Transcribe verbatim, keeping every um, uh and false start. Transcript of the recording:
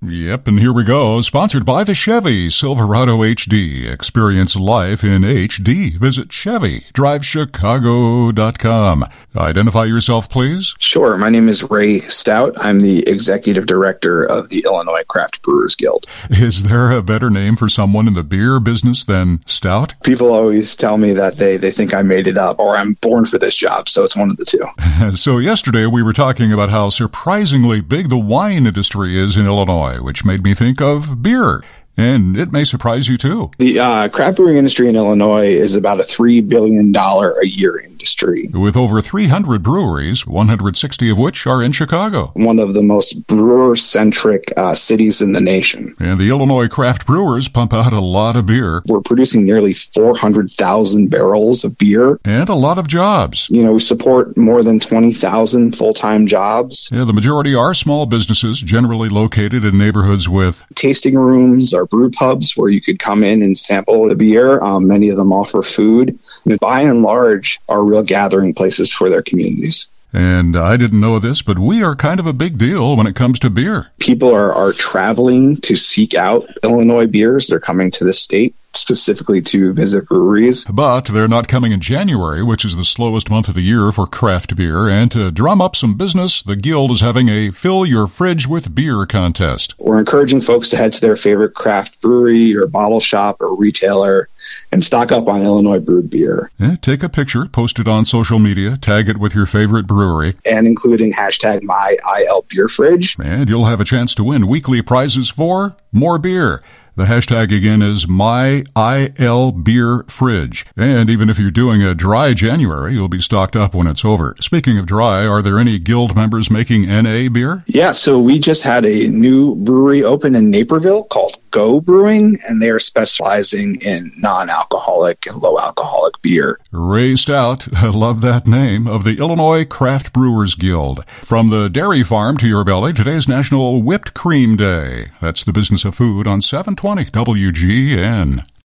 Yep, and here we go. Sponsored by the Chevy Silverado H D. Experience life in H D. Visit Chevy Drive Chicago dot com. Identify yourself, please. Sure. My name is Ray Stout. I'm the Executive Director of the Illinois Craft Brewers Guild. Is there a better name for someone in the beer business than Stout? People always tell me that they, they think I made it up or I'm born for this job, so it's one of the two. So yesterday we were talking about how surprisingly big the wine industry is in Illinois, which made me think of beer. And it may surprise you, too. The uh, craft brewing industry in Illinois is about a three billion dollars a year industry. With over three hundred breweries, one hundred sixty of which are in Chicago. One of the most brewer-centric uh, cities in the nation. And the Illinois craft brewers pump out a lot of beer. We're producing nearly four hundred thousand barrels of beer. And a lot of jobs. You know, we support more than twenty thousand full-time jobs. Yeah, the majority are small businesses, generally located in neighborhoods with tasting rooms or brew pubs where you could come in and sample the beer. Um, many of them offer food. And by and large, are real gathering places for their communities. And I didn't know this, but we are kind of a big deal when it comes to beer. People are, are traveling to seek out Illinois beers. They're coming to the state specifically to visit breweries. But they're not coming in January, which is the slowest month of the year for craft beer. And to drum up some business, the Guild is having a Fill Your Fridge with Beer contest. We're encouraging folks to head to their favorite craft brewery or bottle shop or retailer and stock up on Illinois brewed beer. Yeah, take a picture, post it on social media, tag it with your favorite brewery. And including hashtag my I L Beer Fridge. And you'll have a chance to win weekly prizes for more beer. The hashtag again is My I L Beer Fridge. And even if you're doing a dry January, you'll be stocked up when it's over. Speaking of dry, are there any Guild members making N A beer? Yeah, so we just had a new brewery open in Naperville called Go Brewing, and they are specializing in non-alcoholic and low-alcoholic beer. Ray Stout, I love that name, of the Illinois Craft Brewers Guild. From the dairy farm to your belly, today's National Whipped Cream Day. That's the business of food on seven twenty W G N.